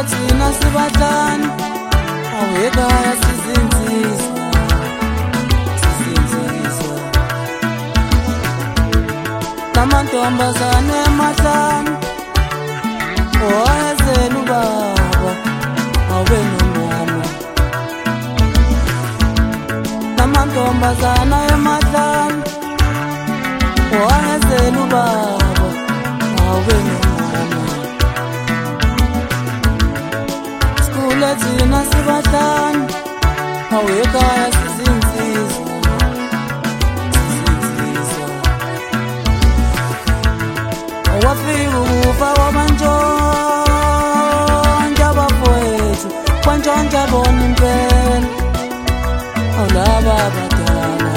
thina sibahlanu awekaya sizinziswa namantombazane emahlanu owayezela ubaba awube nomama namantombazane emahlanu owayezela ubaba awube nomama skule thina sibahlanu awekaya sizinziswa wafika ukufa wabantshontsha bafowethu kwantshontsha bona impela awulaba abadala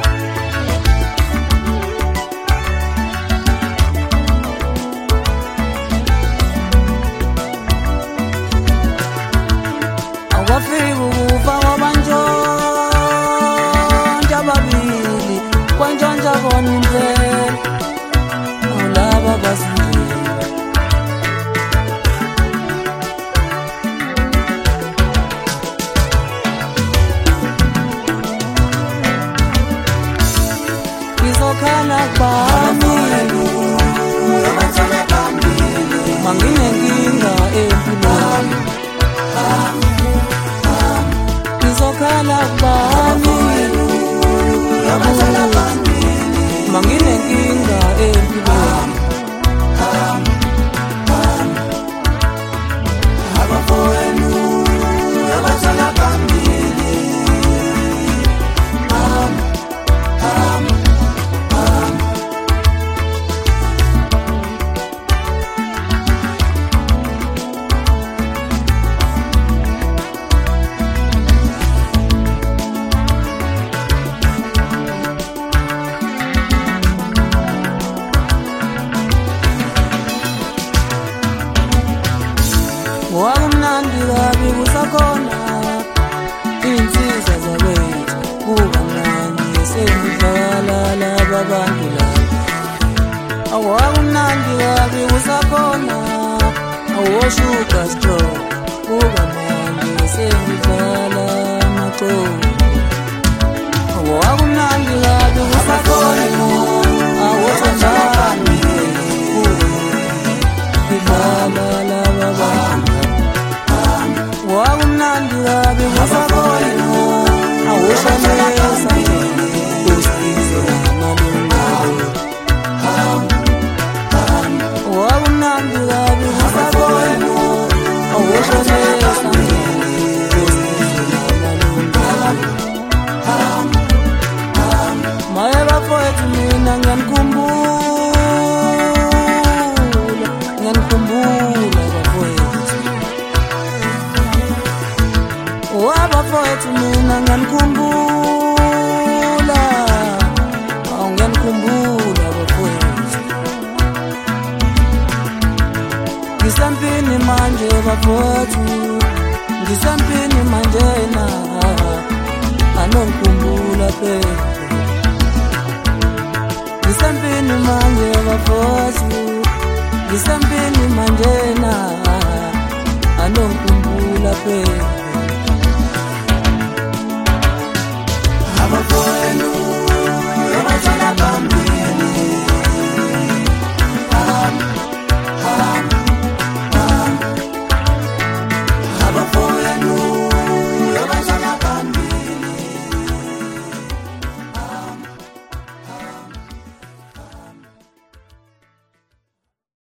wafika ukufa wabantshontsha babili kwantshontsha bona impela awulaba bazindile ngizokhala kubani manginenkinga empilweni ngizokhala kubani manginenkinga empilweni wakumnandi kabi kusakhona insizwa zabethu kuba mnandi sengidlala laba bantu laba awakumnandi kabi kusakhona awoshuka strong kuba mnandi sengidlala amaqoqo awakumnandi kabi kusakhona awoshuka idlala laba bantu wakumnandi kabi kusakhona awushanisa usizo namalungelo wakumnandi kabi kusakhona awushanisa usizo namalungelo maye bafowethu mina ngiyanikhumbula bafowethu wabafowethu mina ngiyanikhumbula ngiyanikhumbula bafowethu ngisempini manje bafowethu ngisempini manje na anongikhumbula phela ngisempini manje bafowethu ngisempini manje na anongikhumbula phela